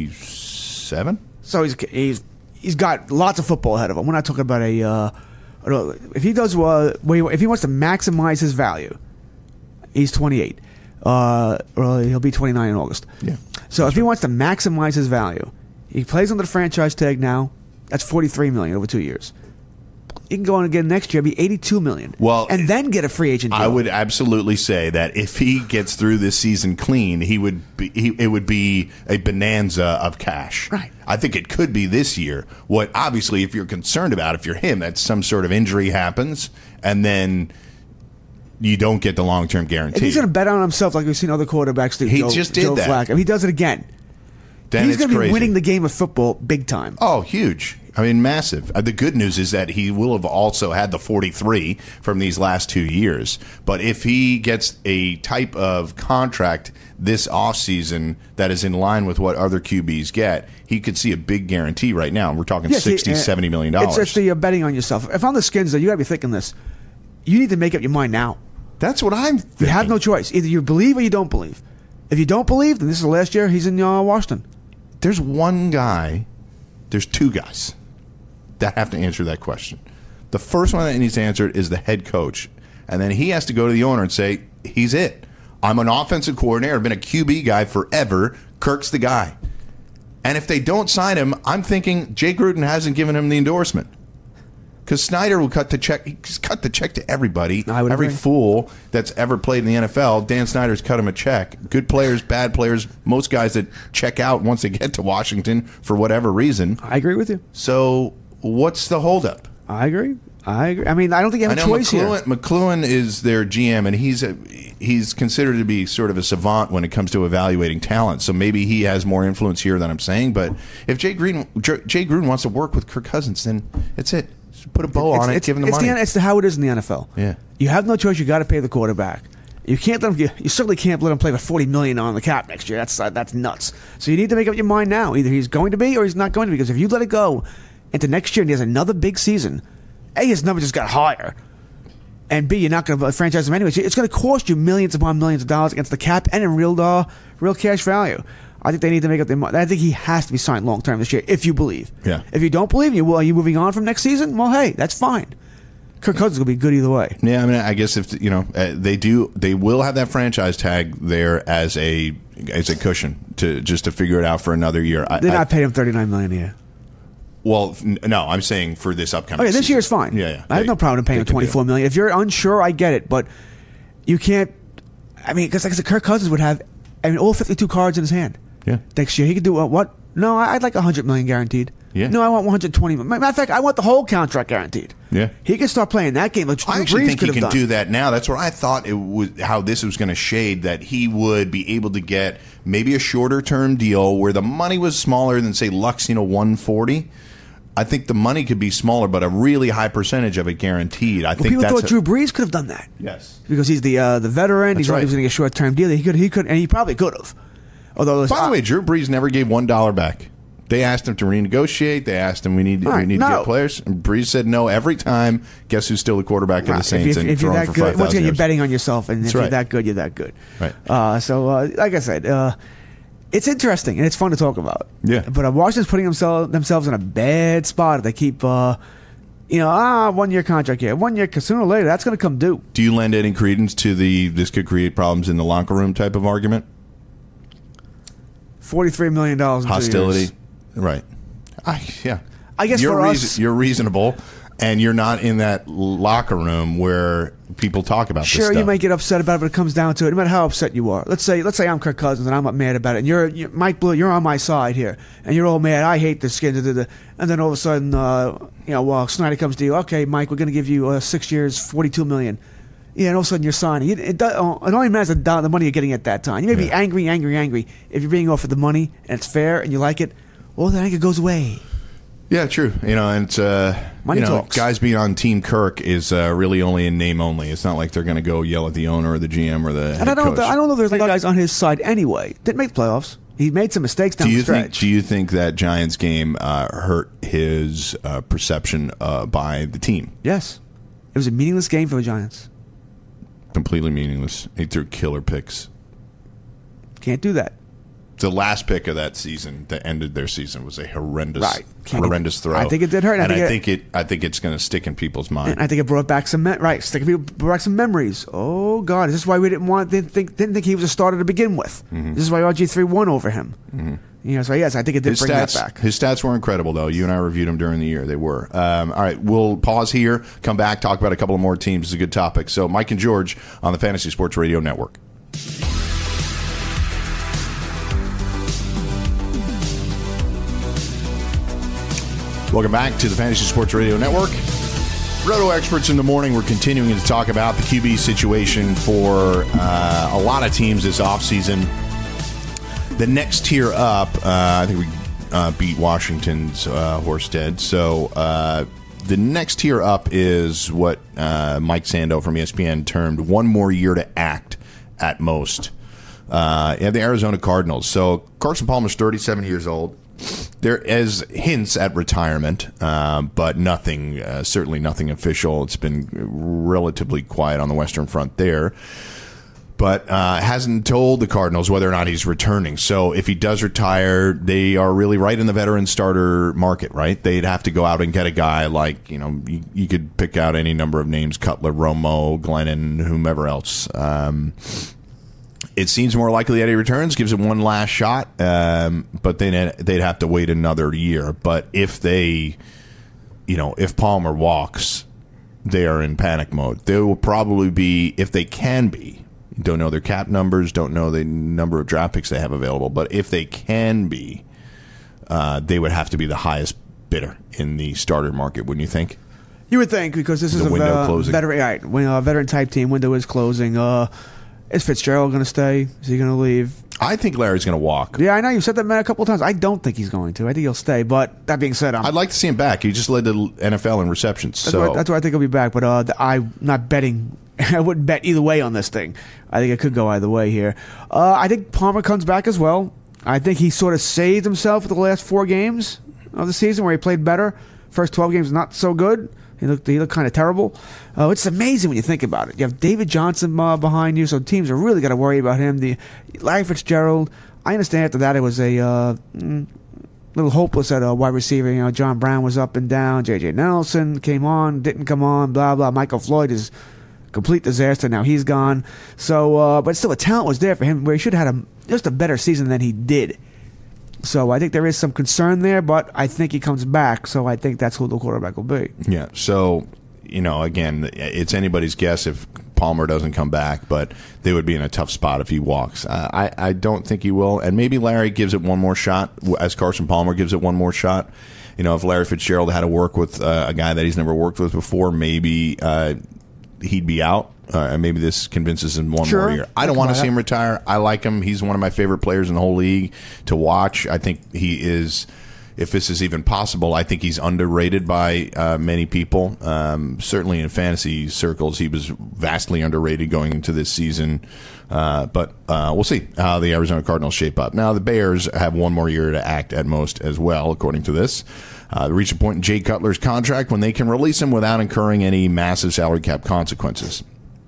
27. So he's got lots of football ahead of him. We're not talking about if he does if he wants to maximize his value, he's 28. Or he'll be 29 in August. Yeah. So if he wants to maximize his value, he plays under the franchise tag now. That's $43 million over 2 years. He can go on again next year, be $82 million. Well, and then get a free agent deal. I would absolutely say that if he gets through this season clean, it would be a bonanza of cash. Right. I think it could be this year. What obviously, if you're concerned about, if you're him, that some sort of injury happens, and then you don't get the long-term guarantee. If he's going to bet on himself like we've seen other quarterbacks do. He just did that. Flacco. If he does it again, then he's going to be winning the game of football big time. Oh, huge. I mean, massive. The good news is that he will have also had the 43 from these last 2 years. But if he gets a type of contract this offseason that is in line with what other QBs get, he could see a big guarantee right now. We're talking $60-70 million. It's the betting on yourself. If I'm the Skins, though, you got to be thinking this. You need to make up your mind now. That's what I'm thinking. You have no choice. Either you believe or you don't believe. If you don't believe, then this is the last year he's in Washington. There's two guys that have to answer that question. The first one that needs to answer it is the head coach. And then he has to go to the owner and say, he's it. I'm an offensive coordinator. I've been a QB guy forever. Kirk's the guy. And if they don't sign him, I'm thinking Jay Gruden hasn't given him the endorsement. Because Snyder will cut the check. He's cut the check to everybody. Every fool that's ever played in the NFL, Dan Snyder's cut him a check. Good players, bad players, most guys that check out once they get to Washington for whatever reason. I agree with you. So what's the holdup? I agree. I mean, I don't think you have a choice here. McLuhan is their GM, and he's considered to be sort of a savant when it comes to evaluating talent. So maybe he has more influence here than I'm saying. But if Jay Gruden wants to work with Kirk Cousins, then it's it. Put a bow on it. Give him the money. It's how it is in the NFL. Yeah, you have no choice. You got to pay the quarterback. You can't let him. You certainly can't let him play for $40 million on the cap next year. That's nuts. So you need to make up your mind now. Either he's going to be or he's not going to be. Because if you let it go into next year and he has another big season, A, his number just got higher, and B, you're not going to franchise him anyway. It's going to cost you millions upon millions of dollars against the cap and in real cash value. I think they need to make up their mind. I think he has to be signed long term this year, if you believe. Yeah. If you don't believe, are you moving on from next season? Well, hey, that's fine. Kirk Cousins will be good either way. Yeah, I mean, I guess if they will have that franchise tag there as a cushion to figure it out for another year. They're not paying him $39 million a year. Well, no, I'm saying for this upcoming. Okay, this season. year's fine. Yeah. I have no problem paying him $24 million. If you're unsure, I get it, but you can't. I mean, because like I said, Kirk Cousins would have, all 52 cards in his hand. Yeah. Next year, he could do what? No, I'd like $100 million guaranteed. Yeah. No, I want $120 million. Matter of fact, I want the whole contract guaranteed. Yeah. He can start playing that game. I actually think he can do that now. That's what I thought how this was going to shade, that he would be able to get maybe a shorter term deal where the money was smaller than, say, Luck's, $140. I think the money could be smaller, but a really high percentage of it guaranteed. People thought Drew Brees could have done that. Yes. Because he's the veteran. That's he's right. He was going to get a short term deal. He could, and he probably could have. Although, by the way, Drew Brees never gave $1 back. They asked him to renegotiate. They asked him, we need to get players. And Brees said no every time. Guess who's still the quarterback of the Saints? If you're that good, once again, you're betting on yourself. And if you're that good, you're that good. Right. So, like I said, it's interesting and it's fun to talk about. Yeah. But Washington's putting themselves in a bad spot if they keep, 1 year contract here. 1 year, because sooner or later, that's going to come due. Do you lend any credence to this could create problems in the locker room type of argument? $43 million in hostility. 2 years. Right. I guess for us, you're reasonable, and you're not in that locker room where people talk about this stuff. Sure, you might get upset about it, but it comes down to it. No matter how upset you are. Let's say I'm Kirk Cousins and I'm not mad about it, and you're Mike Blue, you're on my side here, and you're all mad. I hate this kid. And then all of a sudden, Snyder comes to you. Okay, Mike, we're going to give you 6 years, $42 million. Yeah, and all of a sudden you're signing. It only matters the money you're getting at that time. You may be angry. If you're being offered the money and it's fair and you like it, well, that anger goes away. Yeah, true. And it's money talks. Guys being on Team Kirk is really only in name only. It's not like they're going to go yell at the owner or the GM or the head coach. I don't know if there's guys on his side anyway. Didn't make the playoffs. He made some mistakes down the stretch. Do you think that Giants game hurt his perception by the team? Yes. It was a meaningless game for the Giants. Completely meaningless. He threw killer picks. Can't do that. The last pick of that season that ended their season was a horrendous throw. I think it did hurt. And I think it's going to stick in people's mind. And I think it brought back some brought back some memories. Oh God, is this why we didn't think he was a starter to begin with? Mm-hmm. This is why RG3 won over him. Mm-hmm. So yes, I think it did bring that back. His stats were incredible, though. You and I reviewed them during the year. They were. All right, we'll pause here, come back, talk about a couple of more teams. It's a good topic. So Mike and George on the Fantasy Sports Radio Network. Welcome back to the Fantasy Sports Radio Network. Roto Experts in the Morning. We're continuing to talk about the QB situation for a lot of teams this offseason. The next tier up, I think we beat Washington's horse dead. So the next tier up is what Mike Sando from ESPN termed one more year to act at most. You have the Arizona Cardinals. So Carson Palmer's 37 years old. There is hints at retirement, but nothing, certainly nothing official. It's been relatively quiet on the Western Front there. But hasn't told the Cardinals whether or not he's returning. So if he does retire, they are really right in the veteran starter market, right? They'd have to go out and get a guy like, you could pick out any number of names, Cutler, Romo, Glennon, whomever else. It seems more likely that he returns, gives him one last shot, but then they'd have to wait another year. But if they if Palmer walks, they are in panic mode. They will probably be, if they can be, don't know their cap numbers, don't know the number of draft picks they have available, but if they can be, they would have to be the highest bidder in the starter market, wouldn't you think? You would think, because this is a veteran type team. Window is closing. Is Fitzgerald going to stay? Is he going to leave? I think Larry's going to walk. Yeah, I know. You said that, man, a couple of times. I don't think he's going to. I think he'll stay. But that being said, I'd like to see him back. He just led the NFL in receptions. That's why I think he'll be back. But I'm not betting. I wouldn't bet either way on this thing. I think it could go either way here. I think Palmer comes back as well. I think he sort of saved himself for the last 4 games of the season where he played better. First 12 games, not so good. He looked kind of terrible. It's amazing when you think about it. You have David Johnson behind you, so teams are really got to worry about him. The Larry Fitzgerald. I understand after that it was a little hopeless at a wide receiver. John Brown was up and down. J.J. Nelson came on, didn't come on. Blah blah. Michael Floyd is a complete disaster. Now he's gone. So, but still, the talent was there for him, where he should have had just a better season than he did. So I think there is some concern there, but I think he comes back, so I think that's who the quarterback will be. Yeah, so, again, it's anybody's guess if Palmer doesn't come back, but they would be in a tough spot if he walks. I don't think he will, and maybe Larry gives it one more shot, as Carson Palmer gives it one more shot. If Larry Fitzgerald had to work with a guy that he's never worked with before, maybe he'd be out. Maybe this convinces him one more year. I don't want to see him retire. I like him. He's one of my favorite players in the whole league to watch. I think he is, if this is even possible, I think he's underrated by many people. Certainly in fantasy circles, he was vastly underrated going into this season. But we'll see how the Arizona Cardinals shape up. Now, the Bears have one more year to act at most as well, according to this. They reach a point in Jay Cutler's contract when they can release him without incurring any massive salary cap consequences.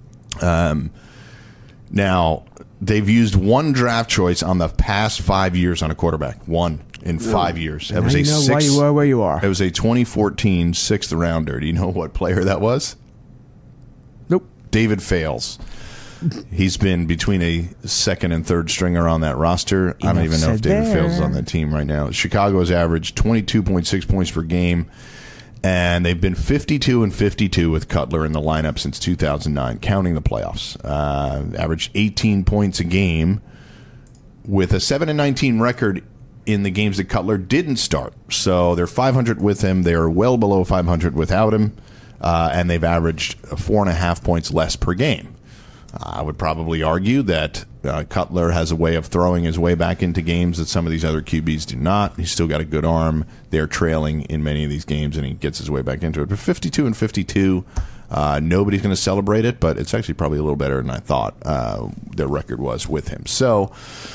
Now, they've used one draft choice on the past 5 years on a quarterback. One in 5 years. That was why you are where you are. It was a 2014 6th rounder. Do you know what player that was? Nope. David Fales. He's been between a second and third stringer on that roster. I don't even know if David Fales is on that team right now. Chicago has averaged 22.6 points per game. And they've been 52-52 with Cutler in the lineup since 2009, counting the playoffs. Averaged 18 points a game with a 7-19 record in the games that Cutler didn't start. So they're 500 with him. They are well below 500 without him. And they've averaged 4.5 points less per game. I would probably argue that Cutler has a way of throwing his way back into games that some of these other QBs do not. He's still got a good arm. They're trailing in many of these games, and he gets his way back into it. But 52-52, nobody's going to celebrate it, but it's actually probably a little better than I thought their record was with him. So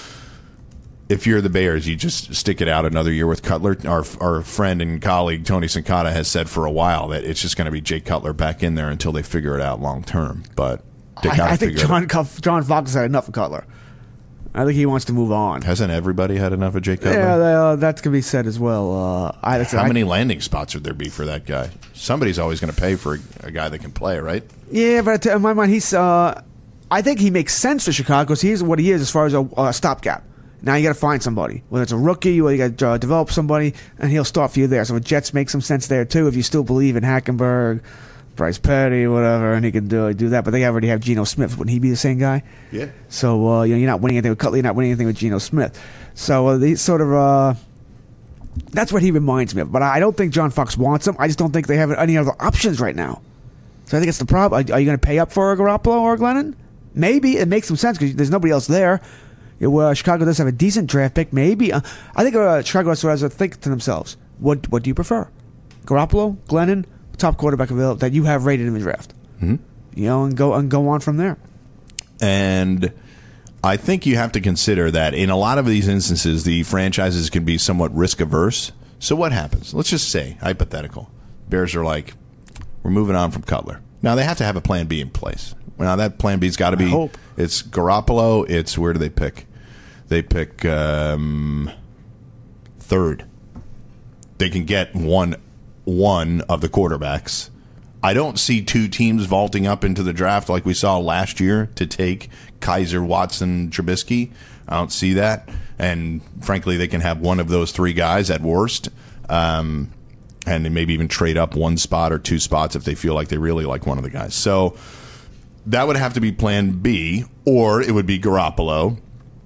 if you're the Bears, you just stick it out another year with Cutler. Our friend and colleague Tony Sincata has said for a while that it's just going to be Jay Cutler back in there until they figure it out long term. But I think John Fox has had enough of Cutler. I think he wants to move on. Hasn't everybody had enough of Jay Cutler? Yeah, that can be said as well. How many landing spots would there be for that guy? Somebody's always going to pay for a guy that can play, right? Yeah, but in my mind, he's. I think he makes sense for Chicago because he's what he is as far as a stopgap. Now you got to find somebody, whether it's a rookie or you got to develop somebody, and he'll start for you there. So the Jets make some sense there too if you still believe in Hackenberg, Bryce Petty, whatever, and he can do that. But they already have Geno Smith. Wouldn't he be the same guy? Yeah. So you're not winning anything with Cutler. You're not winning anything with Geno Smith. So he's sort of that's what he reminds me of. But I don't think John Fox wants him. I just don't think they have any other options right now. So I think it's the problem. Are you going to pay up for a Garoppolo or a Glennon? Maybe it makes some sense because there's nobody else there. Chicago does have a decent draft pick. Maybe I think Chicago has to think to themselves, what do you prefer, Garoppolo, Glennon? Top quarterback available that you have rated in the draft, and go on from there. And I think you have to consider that in a lot of these instances, the franchises can be somewhat risk averse. So what happens? Let's just say, hypothetical, Bears are like, we're moving on from Cutler. Now they have to have a plan B in place. Now that plan B's got to be. It's Garoppolo. It's where do they pick? They pick third. They can get one of the quarterbacks. I don't see two teams vaulting up into the draft like we saw last year to take Kaiser, Watson, Trubisky. I don't see that. And frankly, they can have one of those three guys at worst. and maybe even trade up 1 spot or 2 spots if they feel like they really like one of the guys. So that would have to be plan B, or it would be Garoppolo,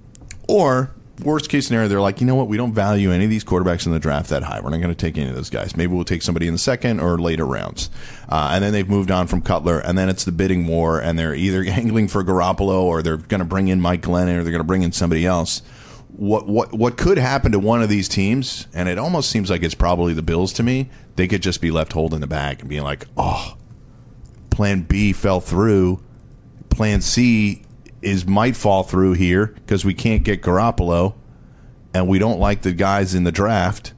or worst case scenario, they're like, you know what, we don't value any of these quarterbacks in the draft that high. We're not going to take any of those guys. Maybe we'll take somebody in the second or later rounds. And then they've moved on from Cutler, and then it's the bidding war, and they're either angling for Garoppolo or they're going to bring in Mike Glennon or they're going to bring in somebody else. What could happen to one of these teams, and it almost seems like it's probably the Bills to me, they could just be left holding the bag and being like, oh, plan B fell through. Plan C might fall through here because we can't get Garoppolo and we don't like the guys in the draft,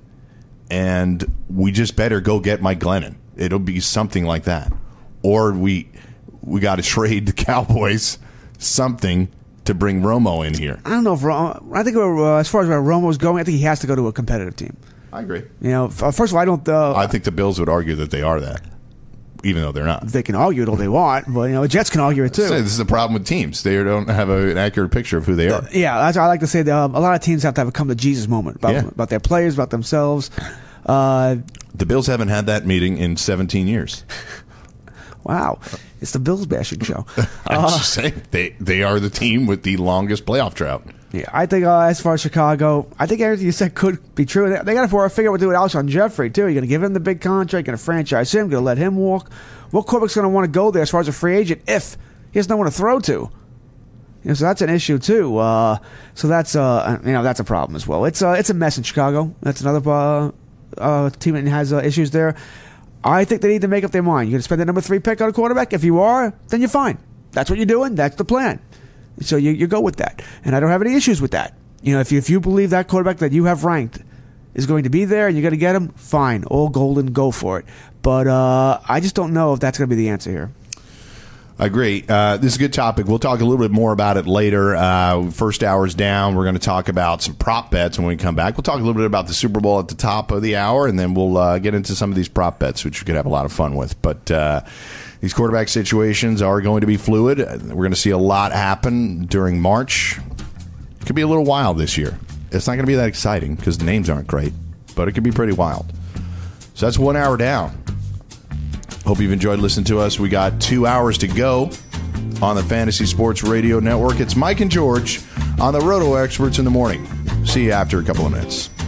and we just better go get Mike Glennon. It'll be something like that. Or we got to trade the Cowboys something to bring Romo in here. I don't know if I think as far as where Romo's going, I think he has to go to a competitive team. I agree. First of all, I don't. I think the Bills would argue that they are that, even though they're not. They can argue it all they want, but the Jets can argue it too. This is the problem with teams; they don't have an accurate picture of who they are. Yeah, I like to say that a lot of teams have to have a come to Jesus moment about their players, about themselves. The Bills haven't had that meeting in 17 years. Wow, it's the Bills bashing show. I'm just saying they are the team with the longest playoff drought. Yeah, I think as far as Chicago, I think everything you said could be true. They got to figure out what to do with Alshon Jeffrey, too. You're going to give him the big contract, going to franchise him, going to let him walk. What quarterback's going to want to go there as far as a free agent if he has no one to throw to? So that's an issue, too. So that's that's a problem as well. It's a mess in Chicago. That's another team that has issues there. I think they need to make up their mind. You're going to spend the number 3 pick on a quarterback? If you are, then you're fine. That's what you're doing. That's the plan. So you go with that. And I don't have any issues with that. If you believe that quarterback that you have ranked is going to be there and you're going to get him, fine. All golden, go for it. But I just don't know if that's going to be the answer here. I agree. This is a good topic. We'll talk a little bit more about it later. First hour's down. We're going to talk about some prop bets when we come back. We'll talk a little bit about the Super Bowl at the top of the hour, and then we'll get into some of these prop bets, which we could have a lot of fun with. But these quarterback situations are going to be fluid. We're going to see a lot happen during March. It could be a little wild this year. It's not going to be that exciting because the names aren't great, but it could be pretty wild. So that's 1 hour down. Hope you've enjoyed listening to us. We got 2 hours to go on the Fantasy Sports Radio Network. It's Mike and George on the Roto Experts in the morning. See you after a couple of minutes.